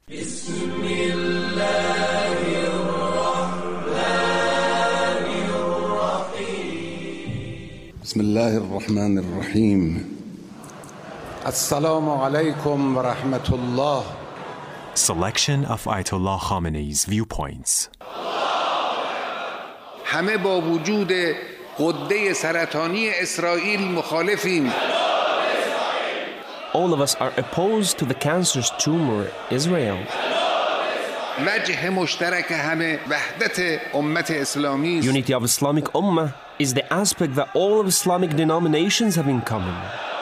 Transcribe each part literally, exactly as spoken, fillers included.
بسم الله الرحمن الرحیم. السلام علیکم و رحمت الله. Selection of Ayatollah Khamenei's viewpoints. همه با وجود غده سرطانی اسرائیل مخالفیم. All of us are opposed to the cancerous tumor, Israel. وجه مشترک همه وحدت امت اسلامی است. Unity of Islamic Ummah is the aspect that all of Islamic denominations have in common.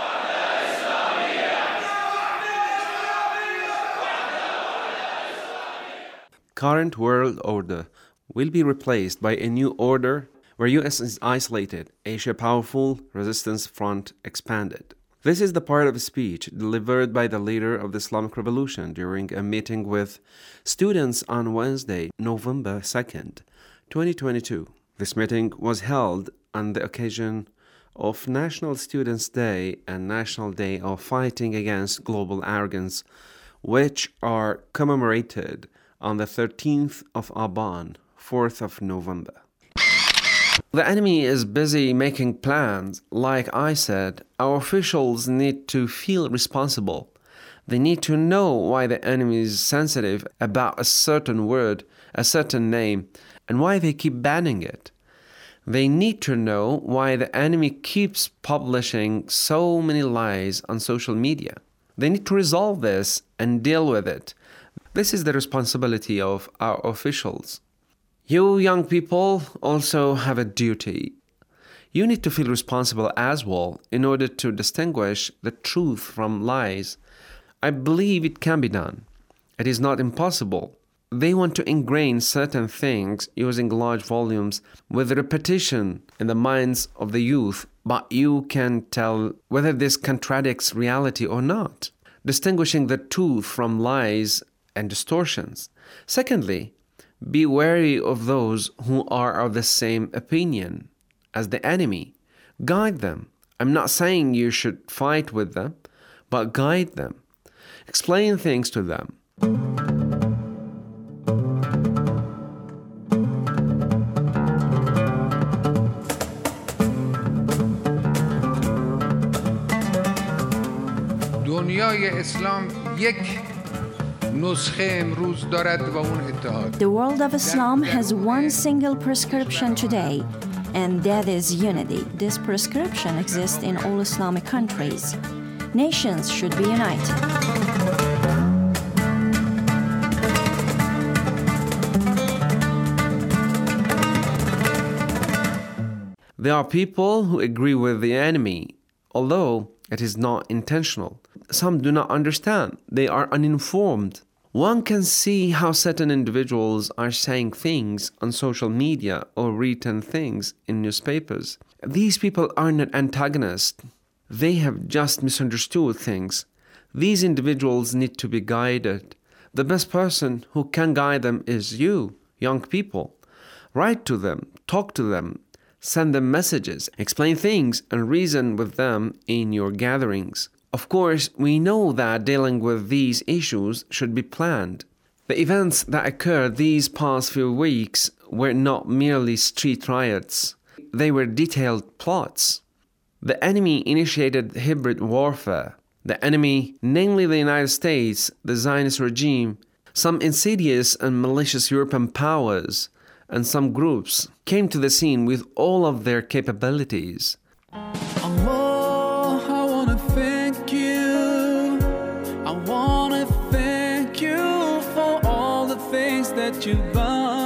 Current world order will be replaced by a new order where U S is isolated, Asia powerful, resistance front expanded. This is the part of a speech delivered by the leader of the Islamic Revolution during a meeting with students on Wednesday, November second, twenty twenty-two. This meeting was held on the occasion of National Students' Day and National Day of Fighting Against Global Arrogance, which are commemorated on the thirteenth of Aban, fourth of November. The enemy is busy making plans. Like I said, our officials need to feel responsible. They need to know why the enemy is sensitive about a certain word, a certain name, and why they keep banning it. They need to know why the enemy keeps publishing so many lies on social media. They need to resolve this and deal with it. This is the responsibility of our officials. You young people also have a duty. You need to feel responsible as well in order to distinguish the truth from lies. I believe it can be done. It is not impossible. They want to ingrain certain things using large volumes with repetition in the minds of the youth, but you can tell whether this contradicts reality or not, distinguishing the truth from lies and distortions. Secondly, be wary of those who are of the same opinion as the enemy. Guide them. I'm not saying you should fight with them, but guide them. Explain things to them. دنیای اسلام یک نسخه امروز دارد و اون اتحاد. The world of Islam has one single prescription today, and that is unity. This prescription exists in all Islamic countries. Nations should be united. There are people who agree with the enemy, although it is not intentional. Some do not understand. They are uninformed. One can see how certain individuals are saying things on social media or written things in newspapers. These people are not antagonists. They have just misunderstood things. These individuals need to be guided. The best person who can guide them is you, young people. Write to them, talk to them, send them messages, explain things, and reason with them in your gatherings. Of course, we know that dealing with these issues should be planned. The events that occurred these past few weeks were not merely street riots. They were detailed plots. The enemy initiated hybrid warfare. The enemy, namely the United States, the Zionist regime, some insidious and malicious European powers, and some groups came to the scene with all of their capabilities. Allah, I want to thank you. I want to thank you for all the things that you've done.